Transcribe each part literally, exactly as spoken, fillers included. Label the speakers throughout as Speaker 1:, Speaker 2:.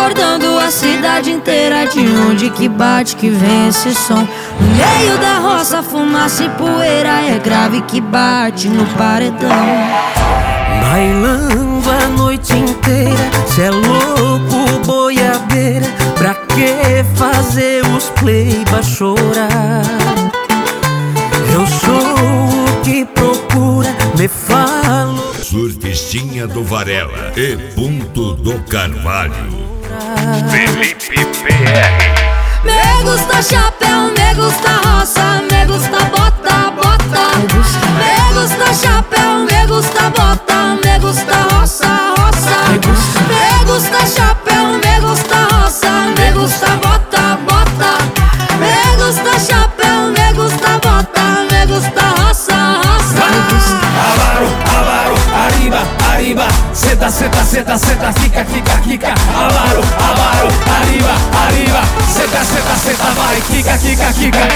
Speaker 1: acordando a cidade inteira. De onde que bate que vem esse som? No meio da roça, fumaça e poeira. É grave que bate no paredão.
Speaker 2: Bailando a noite inteira, cê é louco, boiadeira. Pra que fazer os pleiba chorar? Eu sou o que procura, me falo.
Speaker 3: Surfistinha do Varela e Ponto do Carvalho. Felipe P R.
Speaker 1: Me gusta chapéu, me gusta roça, me gusta bota, bota. Me gusta chapéu, me gusta bota, me gusta roça, roça. Me gusta chapéu, me gusta roça, me gusta bota, bota. Me gusta chapéu, me gusta bota, me gusta roça, roça.
Speaker 4: Avaro, avaro, arriba, arriba. Seta, seta, seta, seta, fica, fica, fica. Avaro, avaro, arriba, arriba. Seta, seta, seta, vai, fica, fica, fica.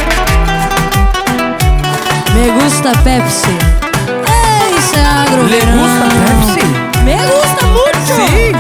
Speaker 1: Me gusta Pepsi. Ei, isso é agroverão.
Speaker 2: Me gusta Pepsi?
Speaker 1: Me gusta muito.
Speaker 2: Sim.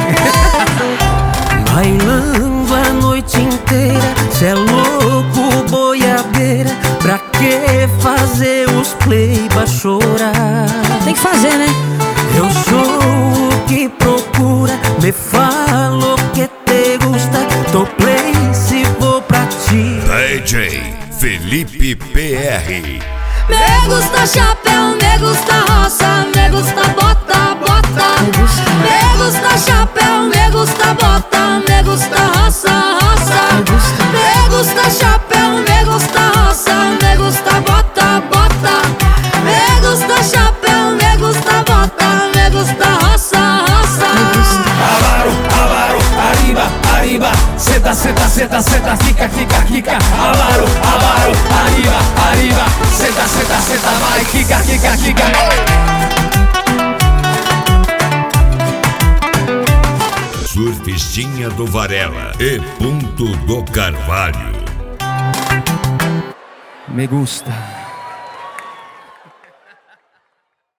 Speaker 2: Bailando a noite inteira, cê é louco, boiadeira. Pra que fazer os pleiba chorar?
Speaker 1: Tem que fazer, né?
Speaker 2: Eu sou o que procura, me falo que te gusta. Tô play se for pra ti.
Speaker 3: D J Felipe P R.
Speaker 1: Me gusta chapéu, me gusta roça, me gusta bota, bota. Me gusta chapéu, me gusta bota, me gusta roça, roça. Me gusta chapéu, me gusta roça, me gusta bota, bota. Me gusta chapéu, me gusta bota, me gusta roça, roça.
Speaker 4: Avaro, avaro, arriba, arriba. Seta, seta, seta, seta, fica, fica, fica. Avaro, avaro, arriba, arriba. Seta, seta, seta, vai, fica, fica, fica.
Speaker 3: Surfistinha do Varela e Ponto do Carvalho.
Speaker 2: Me gusta.